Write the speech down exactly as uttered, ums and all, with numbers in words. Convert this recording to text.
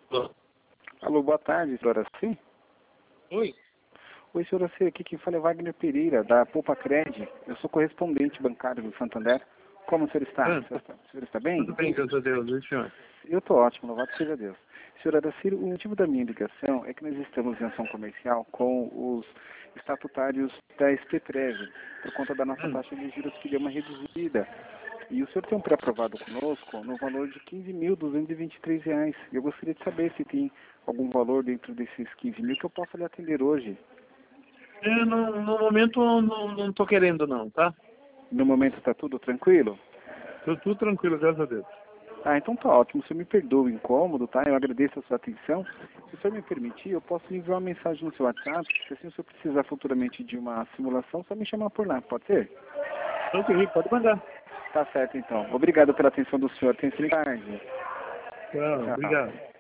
Alô, boa tarde, senhora C. Oi. Oi, senhora C. Aqui quem fala é Wagner Pereira, da Poupa Cred. Eu sou correspondente bancário do Santander. Como o senhor está? Ah, O senhor está, o senhor está bem? Tudo bem, graças a Deus. E o senhor? Eu estou ótimo, louvado seja Deus. Senhora Araciro, o motivo da minha ligação é que nós estamos em ação comercial com os estatutários da Expetrev, por conta da nossa Hum. taxa de juros que deu uma reduzida. E o senhor tem um pré-aprovado conosco no valor de quinze mil duzentos e vinte e três reais. Eu gostaria de saber se tem algum valor dentro desses quinze mil que eu possa lhe atender hoje. É, no, no momento não, não tô querendo não, tá? No momento está tudo tranquilo? Tô tudo tranquilo, graças a Deus. Ah, então tá ótimo. O senhor me perdoa o incômodo, tá? Eu agradeço a sua atenção. Se o senhor me permitir, eu posso lhe enviar uma mensagem no seu WhatsApp. Se assim o senhor precisar futuramente de uma simulação, só me chamar por lá, pode ser? Ok, pode mandar. Tá certo, então. Obrigado pela atenção do senhor. Tenha feliz tarde. Tchau, Tchau. obrigado.